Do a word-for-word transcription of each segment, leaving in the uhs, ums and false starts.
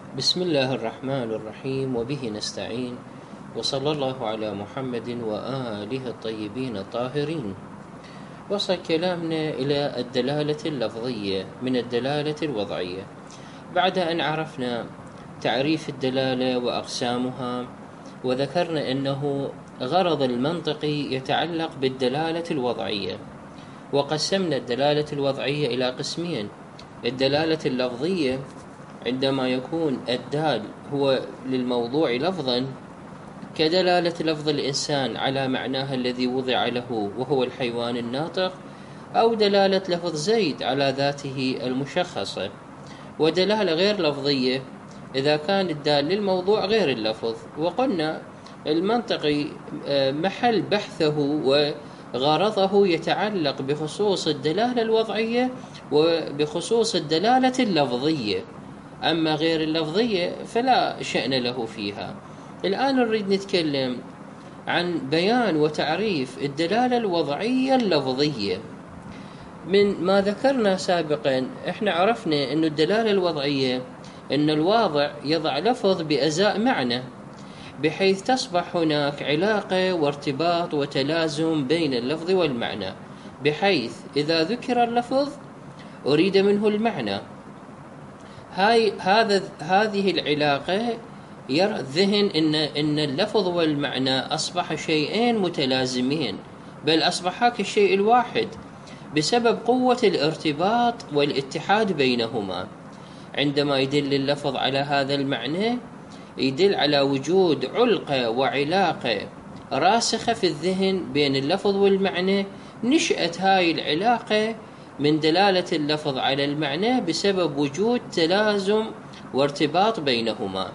بسم الله الرحمن الرحيم، وبه نستعين، وصلى الله على محمد وآله الطيبين الطاهرين. وصل كلامنا إلى الدلالة اللفظية من الدلالة الوضعية. بعد أن عرفنا تعريف الدلالة وأقسامها، وذكرنا أنه غرض المنطقي يتعلق بالدلالة الوضعية، وقسمنا الدلالة الوضعية إلى قسمين: الدلالة اللفظية عندما يكون الدال هو للموضوع لفظا، كدلالة لفظ الإنسان على معناه الذي وضع له وهو الحيوان الناطق، أو دلالة لفظ زيد على ذاته المشخصة. ودلالة غير لفظية إذا كان الدال للموضوع غير اللفظ. وقلنا المنطقي محل بحثه وغرضه يتعلق بخصوص الدلالة الوضعية وبخصوص الدلالة اللفظية، أما غير اللفظية فلا شأن له فيها. الآن نريد نتكلم عن بيان وتعريف الدلالة الوضعية اللفظية. من ما ذكرنا سابقا احنا عرفنا أن الدلالة الوضعية أن الواضع يضع لفظ بأزاء معنى، بحيث تصبح هناك علاقة وارتباط وتلازم بين اللفظ والمعنى، بحيث إذا ذكر اللفظ أريد منه المعنى. هاي هذا هذه العلاقة يرى الذهن إن إن اللفظ والمعنى أصبح شيئين متلازمين، بل أصبحا كالشيء الواحد بسبب قوة الارتباط والاتحاد بينهما. عندما يدل اللفظ على هذا المعنى يدل على وجود علقة وعلاقة راسخة في الذهن بين اللفظ والمعنى. نشأت هاي العلاقة من دلالة اللفظ على المعنى بسبب وجود تلازم وارتباط بينهما.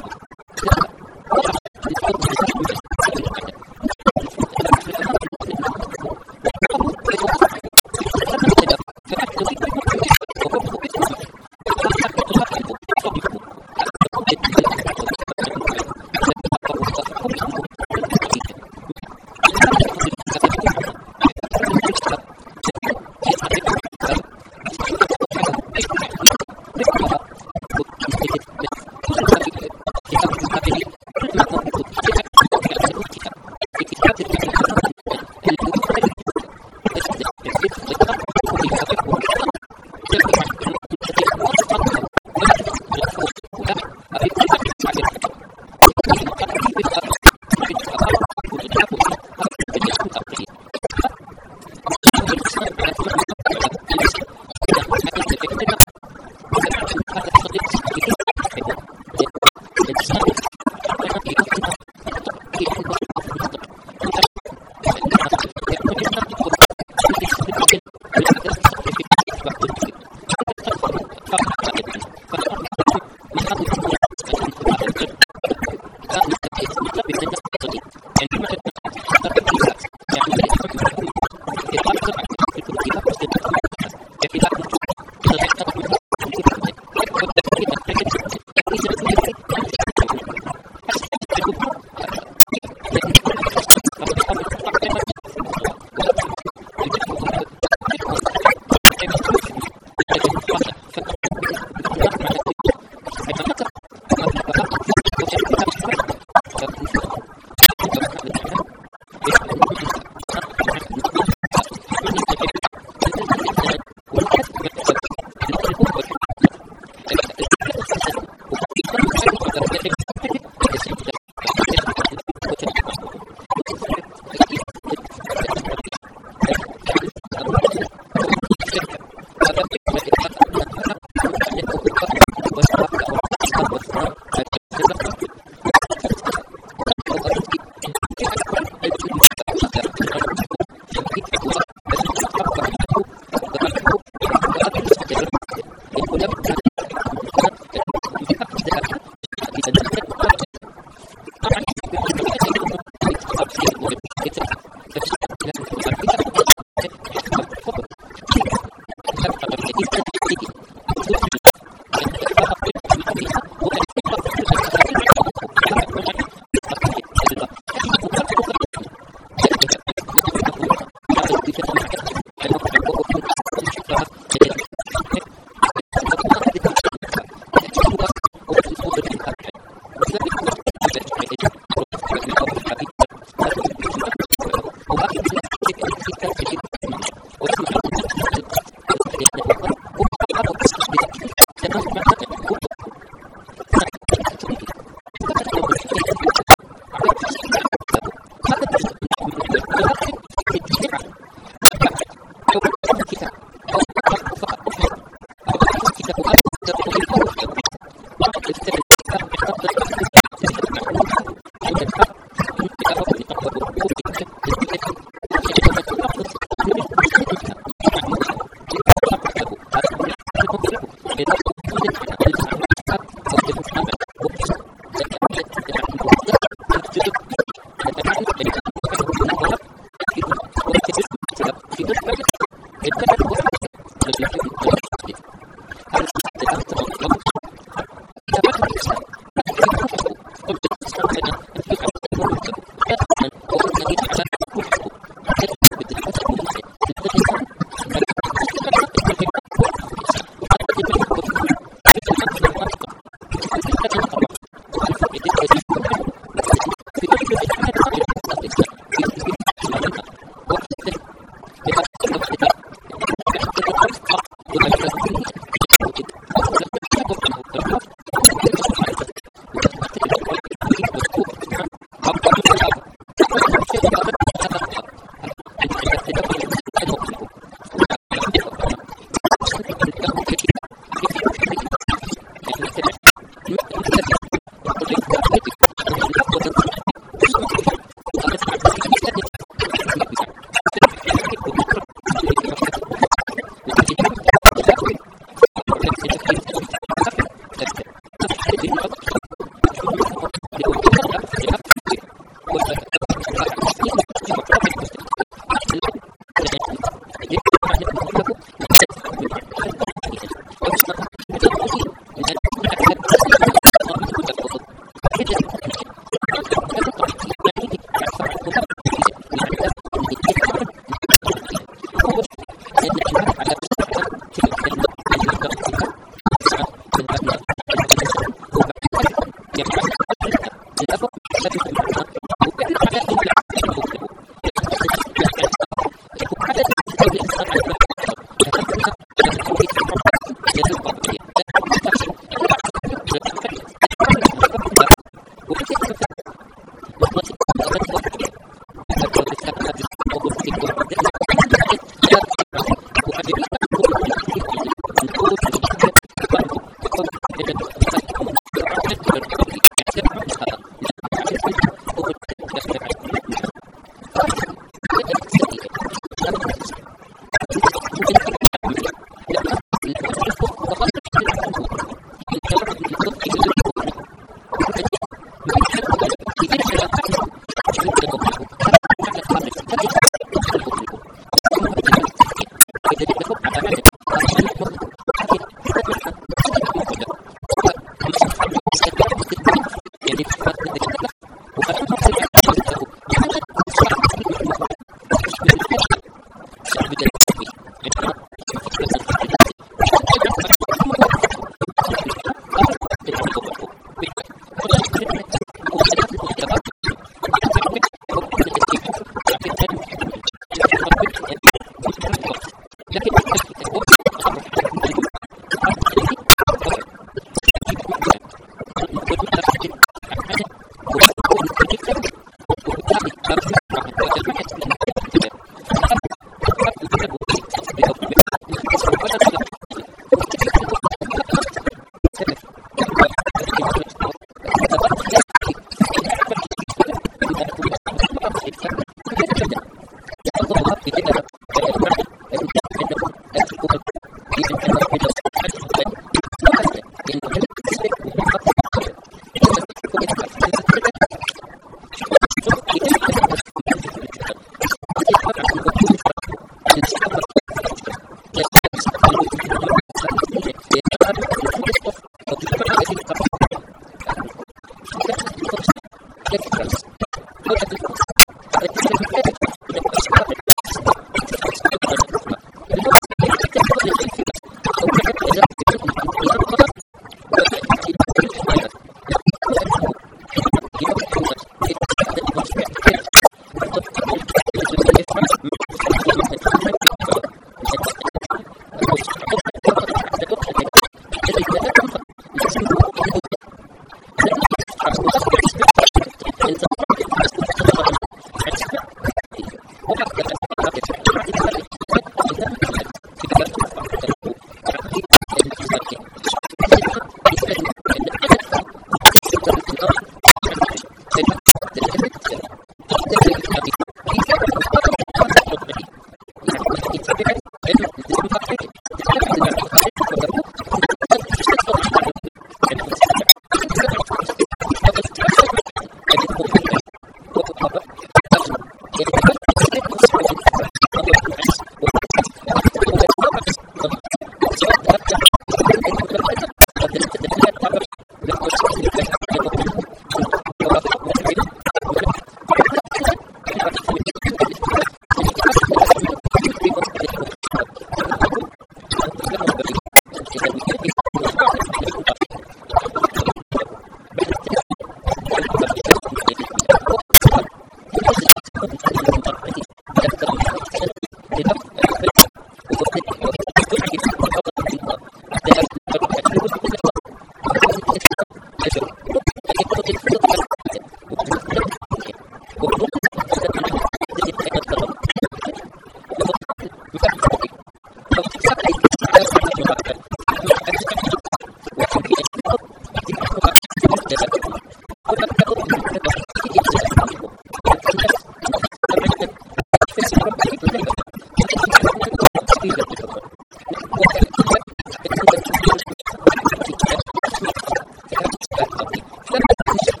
لما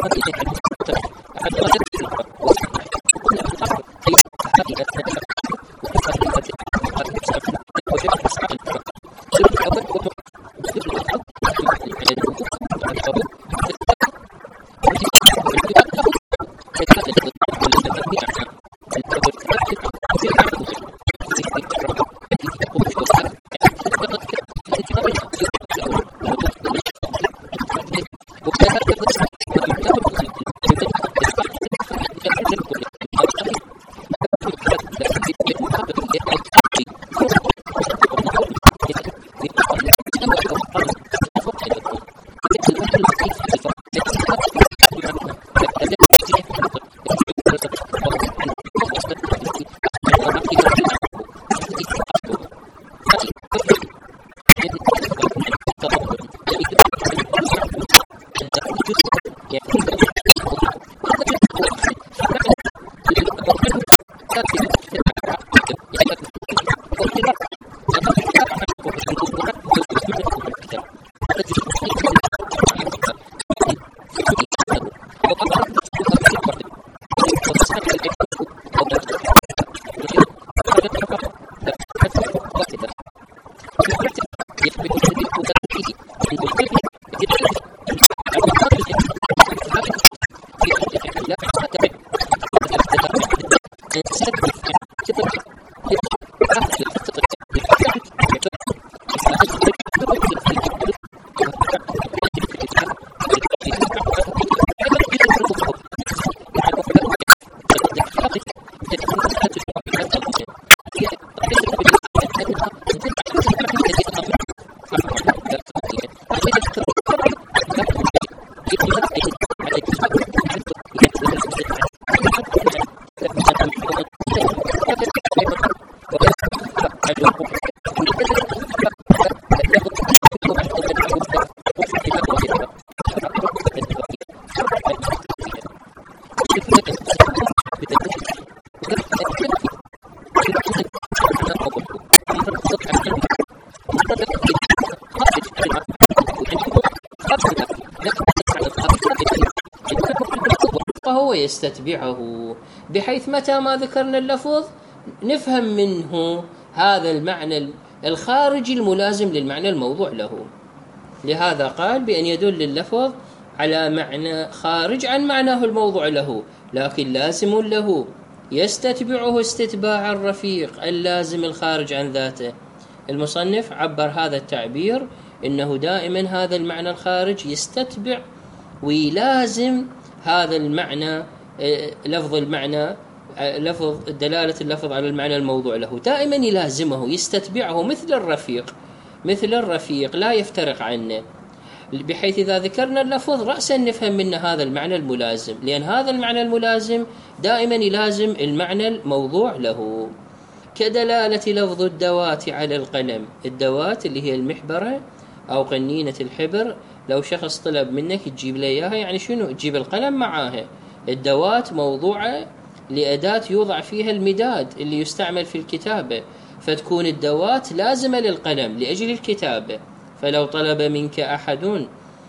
فهو يستتبعه، بحيث متى ما ذكرنا اللفظ نفهم منه هذا المعنى الخارجي الملازم للمعنى الموضوع له. لهذا قال بأن يدل اللفظ على معنى خارج عن معناه الموضوع له، لكن لازم له، يستتبعه استتباع الرفيق اللازم الخارج عن ذاته. المصنف عبر هذا التعبير إنه دائما هذا المعنى الخارج يستتبع ويلازم هذا المعنى، لفظ المعنى، لفظ دلالة اللفظ على المعنى الموضوع له، دائما يلازمه يستتبعه مثل الرفيق، مثل الرفيق لا يفترق عنه، بحيث إذا ذكرنا اللفظ رأسا نفهم منه هذا المعنى الملازم، لأن هذا المعنى الملازم دائما يلازم المعنى الموضوع له. كدلالة لفظ الدوات على القلم، الدوات اللي هي المحبرة أو قنينة الحبر، لو شخص طلب منك تجيب له إياها، يعني شنو؟ تجيب القلم معاها. الدوات موضوعة لأداة يوضع فيها المداد اللي يستعمل في الكتابة، فتكون الدوات لازمة للقلم لأجل الكتابة. فلو طلب منك أحد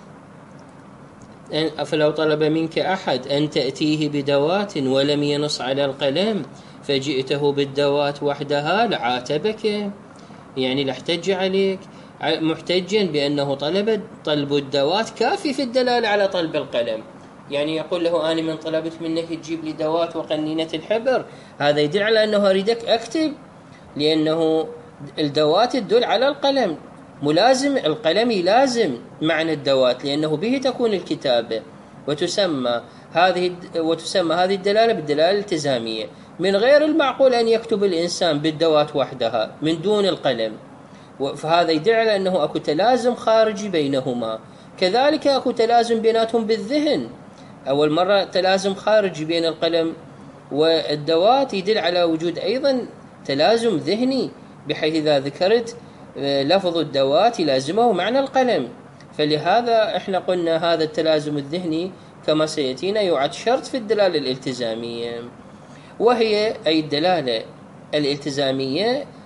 فلو طلب منك أحد أن تأتيه بدوات ولم ينص على القلم فجئته بالدوات وحدها لعاتبك، يعني لاحتج عليك، محتجا بأنه طلب طلب الدوات كافي في الدلالة على طلب القلم. يعني يقول له أنا من طلبت منك تجيب لي دوات وقنينة الحبر، هذا يدل على أنه أريدك أكتب، لأنه الدوات تدل على القلم، ملازم القلم يلازم معنى الدوات، لأنه به تكون الكتابة، وتسمى هذه وتسمى هذه الدلالة بالدلالة الالتزامية. من غير المعقول أن يكتب الإنسان بالدوات وحدها من دون القلم، فهذا يدل على أنه أكو تلازم خارجي بينهما. كذلك أكو تلازم بيناتهم بالذهن، أول مرة تلازم خارجي بين القلم والدوات يدل على وجود أيضا تلازم ذهني، بحيث إذا ذكرت لفظ الدوات يلازمه معنى القلم. فلهذا احنا قلنا هذا التلازم الذهني كما سيأتينا يعد شرط في الدلالة الالتزامية، وهي أي الدلالة الالتزامية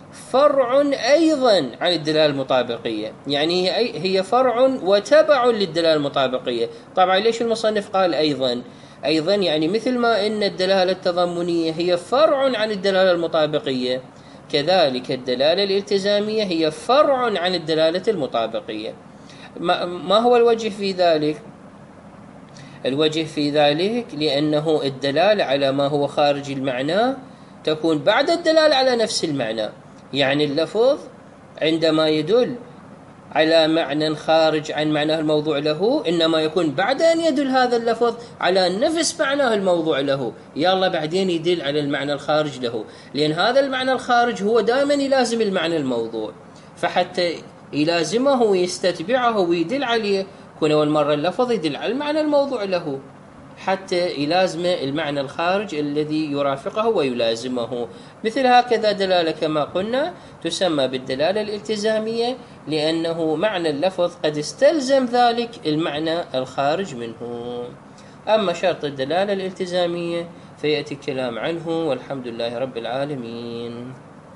فرع أيضا عن الدلالة المطابقية، يعني هي هي فرع وتبع للدلالة المطابقية. طبعا ليش المصنف قال أيضا؟ أيضا يعني مثل ما إن الدلالة التضمنية هي فرع عن الدلالة المطابقية، كذلك الدلالة الالتزامية هي فرع عن الدلالة المطابقية. ما هو الوجه في ذلك؟ الوجه في ذلك لأنه الدلالة على ما هو خارج المعنى تكون بعد الدلالة على نفس المعنى. يعني اللفظ عندما يدل على معنى خارج عن معناه الموضوع له إنما يكون بعد أن يدل هذا اللفظ على نفس معناه الموضوع له، يلا بعدين يدل على المعنى الخارج له، لأن هذا المعنى الخارج هو دائما يلازم المعنى الموضوع، فحتى يلازمه ويستتبعه ويدل عليه يكون أول مرة اللفظ يدل على المعنى الموضوع له حتى يلازم المعنى الخارج الذي يرافقه ويلازمه. مثل هكذا دلالة كما قلنا تسمى بالدلالة الالتزامية، لأنه معنى اللفظ قد استلزم ذلك المعنى الخارج منه. أما شرط الدلالة الالتزامية فيأتي الكلام عنه، والحمد لله رب العالمين.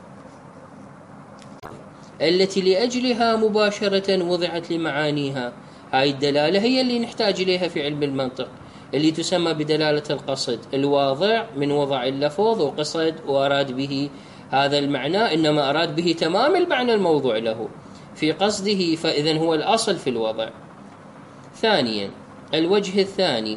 التي لأجلها مباشرة وضعت لمعانيها، هاي الدلالة هي اللي نحتاج إليها في علم المنطق، اللي تسمى بدلالة القصد، الواضع من وضع اللفظ وقصد وأراد به هذا المعنى، إنما أراد به تمام المعنى الموضوع له في قصده، فإذن هو الأصل في الوضع. ثانيا، الوجه الثاني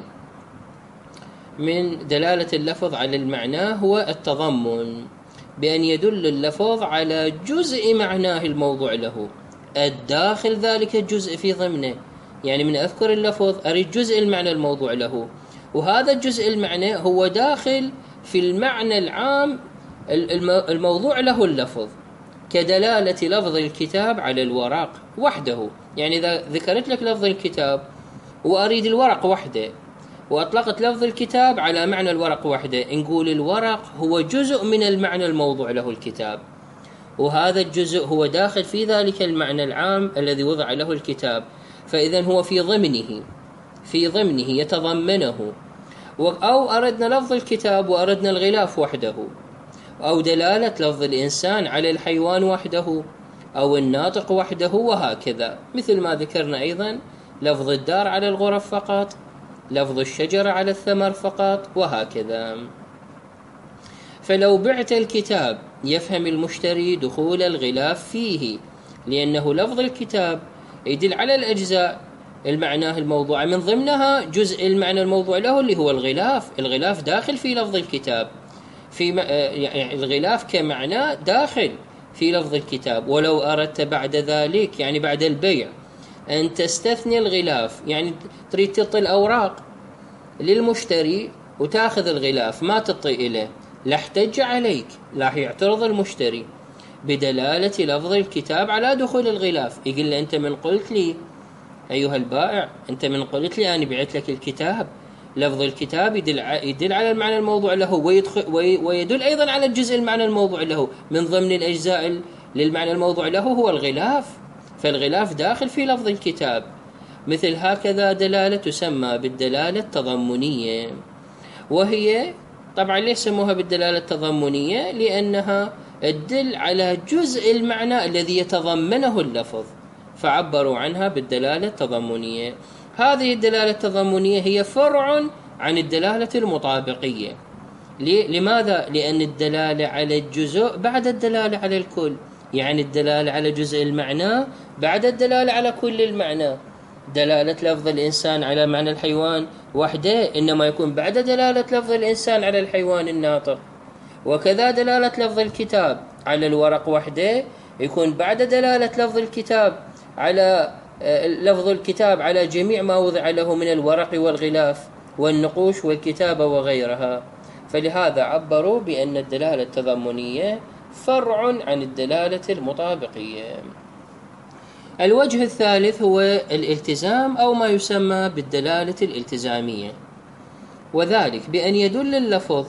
من دلالة اللفظ على المعنى هو التضمن، بأن يدل اللفظ على جزء معناه الموضوع له الداخل ذلك الجزء في ضمنه. يعني من أذكر اللفظ أريد جزء المعنى الموضوع له، وهذا الجزء المعنى هو داخل في المعنى العام الموضوع له اللفظ، كدلالة لفظ الكتاب على الورق وحده. يعني إذا ذكرت لك لفظ الكتاب وأريد الورق وحده وأطلقت لفظ الكتاب على معنى الورق وحده، نقول الورق هو جزء من المعنى الموضوع له الكتاب، وهذا الجزء هو داخل في ذلك المعنى العام الذي وضع له الكتاب، فإذا هو في ضمنه في ضمنه يتضمنه. أو أردنا لفظ الكتاب وأردنا الغلاف وحده، أو دلالة لفظ الإنسان على الحيوان وحده، أو الناطق وحده، وهكذا. مثل ما ذكرنا أيضا لفظ الدار على الغرف فقط، لفظ الشجرة على الثمر فقط، وهكذا. فلو بعت الكتاب يفهم المشتري دخول الغلاف فيه، لأنه لفظ الكتاب يدل على الأجزاء المعناه الموضوع، من ضمنها جزء المعنى الموضوع له اللي هو الغلاف. الغلاف داخل في لفظ الكتاب، في يعني الغلاف كمعنى داخل في لفظ الكتاب. ولو أردت بعد ذلك يعني بعد البيع أن تستثني الغلاف، يعني تريد تعطي الأوراق للمشتري وتأخذ الغلاف ما تعطي إليه، لا احتج عليك، لا يعترض المشتري بدلالة لفظ الكتاب على دخول الغلاف، يقول له أنت من قلت لي أيها البائع، أنت من قلت لي أنا بعت لك الكتاب، لفظ الكتاب يدل, يدل على المعنى الموضوع له، ويدخل ويدل أيضا على الجزء المعنى الموضوع له، من ضمن الأجزاء للمعنى الموضوع له هو الغلاف، فالغلاف داخل في لفظ الكتاب. مثل هكذا دلالة تسمى بالدلالة التضمنية، وهي طبعا ليش سموها بالدلالة التضمنية؟ لأنها تدل على جزء المعنى الذي يتضمنه اللفظ، فعبروا عنها بالدلالة التضمنية. هذه الدلالة التضمنية هي فرع عن الدلالة المطابقية. لماذا؟ لأن الدلالة على الجزء بعد الدلالة على الكل، يعني الدلالة على جزء المعنى بعد الدلالة على كل المعنى. دلالة لفظ الإنسان على معنى الحيوان وحده إنما يكون بعد دلالة لفظ الإنسان على الحيوان الناطق، وكذا دلالة لفظ الكتاب على الورق وحده يكون بعد دلالة لفظ الكتاب على لفظ الكتاب على جميع ما وضع له من الورق والغلاف والنقوش والكتابة وغيرها. فلهذا عبروا بأن الدلالة التضمنية فرع عن الدلالة المطابقية. الوجه الثالث هو الالتزام، أو ما يسمى بالدلالة الالتزامية، وذلك بأن يدل اللفظ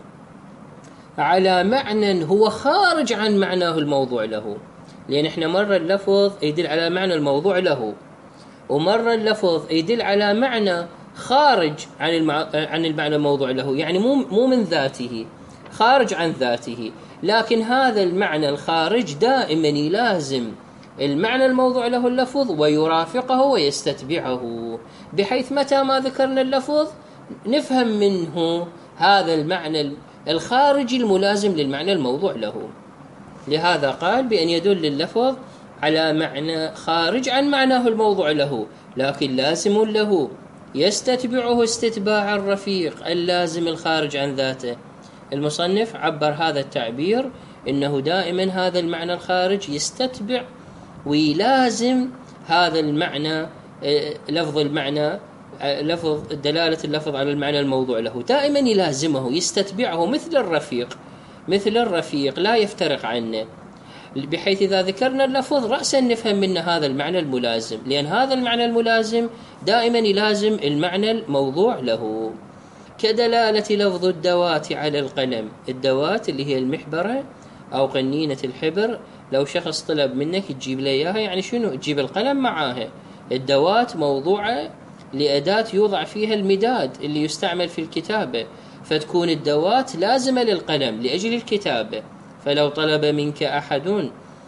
على معنى هو خارج عن معناه الموضوع له. لأن احنا مرة اللفظ يدل على معنى الموضوع له، ومرة اللفظ يدل على معنى خارج عن المع... عن المعنى الموضوع له، يعني مو مو من ذاته، خارج عن ذاته. لكن هذا المعنى الخارج دائما يلازم المعنى الموضوع له اللفظ ويرافقه ويستتبعه، بحيث متى ما ذكرنا اللفظ نفهم منه هذا المعنى الخارجي الملازم للمعنى الموضوع له. لهذا قال بأن يدل اللفظ على معنى خارج عن معناه الموضوع له، لكن لازم له يستتبعه استتباع الرفيق اللازم الخارج عن ذاته. المصنف عبر هذا التعبير إنه دائما هذا المعنى الخارج يستتبع ويلازم هذا المعنى، لفظ المعنى، لفظ دلالة اللفظ على المعنى الموضوع له، دائما يلازمه يستتبعه مثل الرفيق، مثل الرفيق لا يفترق عنه، بحيث إذا ذكرنا اللفظ رأسا نفهم منه هذا المعنى الملازم، لأن هذا المعنى الملازم دائما يلازم المعنى الموضوع له. كدلالة لفظ الدوات على القلم، الدوات اللي هي المحبرة أو قنينة الحبر، لو شخص طلب منك تجيب له إياها يعني شنو؟ تجيب القلم معاها. الدوات موضوعة لأداة يوضع فيها المداد اللي يستعمل في الكتابة، فتكون الدوات لازمة للقلم لأجل الكتابة. فلو طلب منك أحد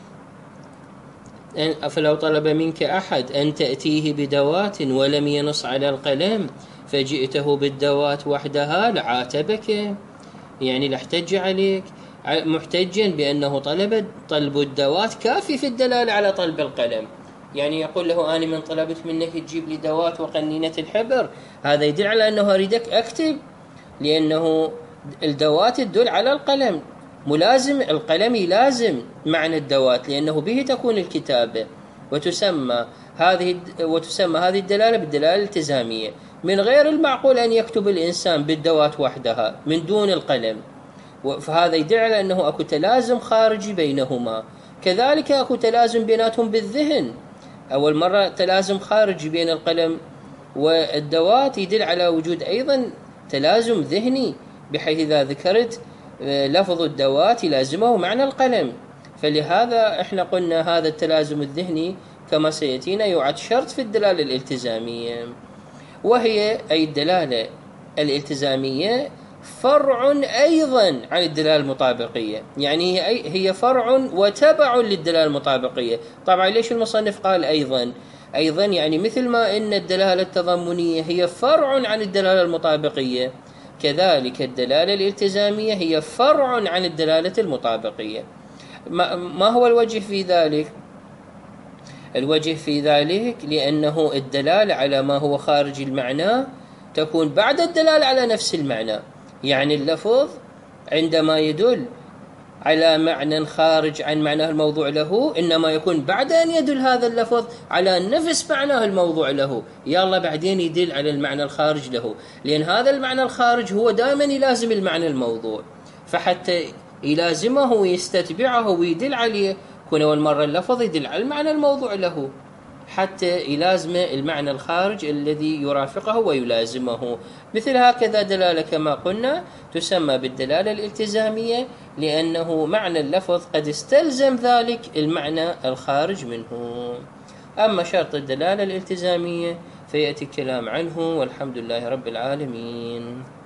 فلو طلب منك أحد أن تأتيه بدوات ولم ينص على القلم فجئته بالدوات وحدها لعاتبك، يعني لاحتج عليك، محتجا بأنه طلب طلب الدوات كافي في الدلالة على طلب القلم. يعني يقول له أنا من طلبت منك تجيب لي دوات وقنينة الحبر، هذا يدل على أنه أريدك أكتب، لأنه الدوات تدل على القلم، ملازم القلم يلازم معنى الدوات لأنه به تكون الكتابة، وتسمى هذه وتسمى هذه الدلالة بالدلالة الالتزامية. من غير المعقول أن يكتب الإنسان بالدوات وحدها من دون القلم، فهذا يدل على أنه أكو تلازم خارجي بينهما. كذلك أكو تلازم بيناتهم بالذهن، أول مرة تلازم خارجي بين القلم والدوات يدل على وجود أيضا تلازم ذهني، بحيث إذا ذكرت لفظ الدوات يلازمه معنى القلم. فلهذا احنا قلنا هذا التلازم الذهني كما سيأتينا يعد شرط في الدلالة الالتزامية، وهي أي الدلالة الالتزامية فرع أيضا عن الدلالة المطابقية، يعني هي هي فرع وتبع للدلالة المطابقية. طبعا ليش المصنف قال أيضا؟ أيضا يعني مثل ما إن الدلالة التضمنية هي فرع عن الدلالة المطابقية، كذلك الدلالة الالتزامية هي فرع عن الدلالة المطابقية. ما هو الوجه في ذلك؟ الوجه في ذلك لأنه الدلالة على ما هو خارج المعنى تكون بعد الدلالة على نفس المعنى، يعني اللفظ عندما يدل على معنى خارج عن معناه الموضوع له إنما يكون بعد أن يدل هذا اللفظ على نفس معناه الموضوع له، يلا بعدين يدل على المعنى الخارج له، لأن هذا المعنى الخارج هو دائما يلازم المعنى الموضوع، فحتى يلازمه ويستتبعه ويدل عليه يكون أول مرة اللفظ يدل على المعنى الموضوع له حتى يلازم المعنى الخارج الذي يرافقه ويلازمه. مثل هكذا دلالة كما قلنا تسمى بالدلالة الالتزامية، لأنه معنى اللفظ قد استلزم ذلك المعنى الخارج منه. أما شرط الدلالة الالتزامية فيأتي الكلام عنه، والحمد لله رب العالمين.